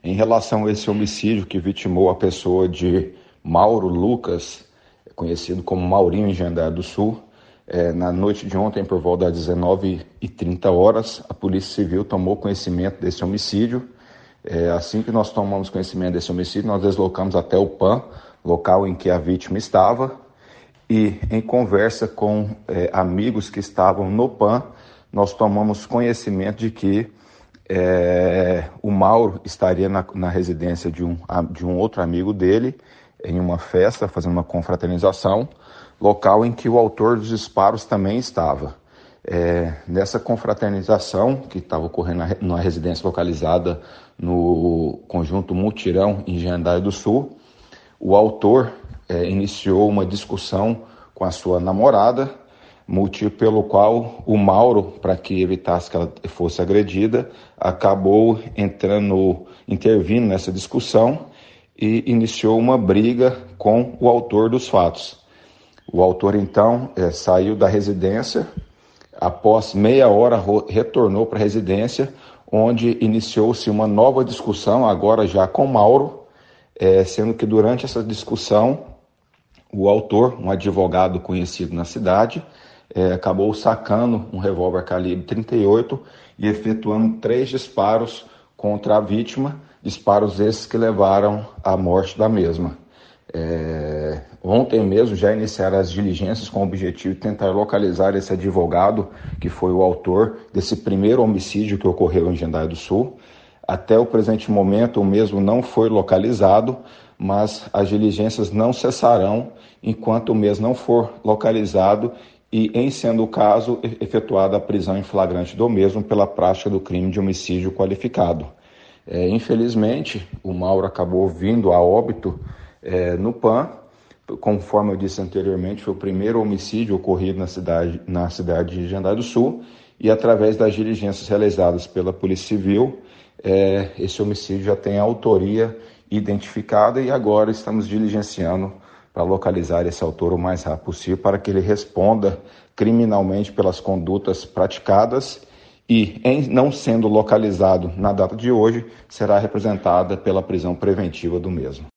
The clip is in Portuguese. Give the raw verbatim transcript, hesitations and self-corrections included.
Em relação a esse homicídio que vitimou a pessoa de Mauro Lucas, conhecido como Maurinho em Jandar do Sul, é, na noite de ontem, por volta das dezenove e trinta horas, a Polícia Civil tomou conhecimento desse homicídio. É, assim que nós tomamos conhecimento desse homicídio, nós deslocamos até o P A M, local em que a vítima estava, e em conversa com é, amigos que estavam no P A M, nós tomamos conhecimento de que é, o Mauro estaria na, na residência de um, de um outro amigo dele, em uma festa, fazendo uma confraternização, local em que o autor dos disparos também estava. É, nessa confraternização, que estava ocorrendo na, na residência localizada no conjunto Mutirão, em Jandar do Sul, o autor é, iniciou uma discussão com a sua namorada, motivo pelo qual o Mauro, para que evitasse que ela fosse agredida, acabou entrando, intervindo nessa discussão e iniciou uma briga com o autor dos fatos. O autor, então, é, saiu da residência, após meia hora retornou para a residência, onde iniciou-se uma nova discussão, agora já com Mauro, é, sendo que durante essa discussão, o autor, um advogado conhecido na cidade, é, acabou sacando um revólver calibre trinta e oito e efetuando três disparos contra a vítima, disparos esses que levaram à morte da mesma. É, ontem mesmo já iniciaram as diligências com o objetivo de tentar localizar esse advogado que foi o autor desse primeiro homicídio que ocorreu em Jandar do Sul. Até o presente momento o mesmo não foi localizado, mas as diligências não cessarão enquanto o mesmo não for localizado e, em sendo o caso, efetuada a prisão em flagrante do mesmo pela prática do crime de homicídio qualificado. É, infelizmente, o Mauro acabou vindo a óbito é, no P A M, conforme eu disse anteriormente, foi o primeiro homicídio ocorrido na cidade, na cidade de Jandar do Sul, e através das diligências realizadas pela Polícia Civil, é, esse homicídio já tem a autoria identificada e agora estamos diligenciando para localizar esse autor o mais rápido possível para que ele responda criminalmente pelas condutas praticadas e, em não sendo localizado na data de hoje, será representada pela prisão preventiva do mesmo.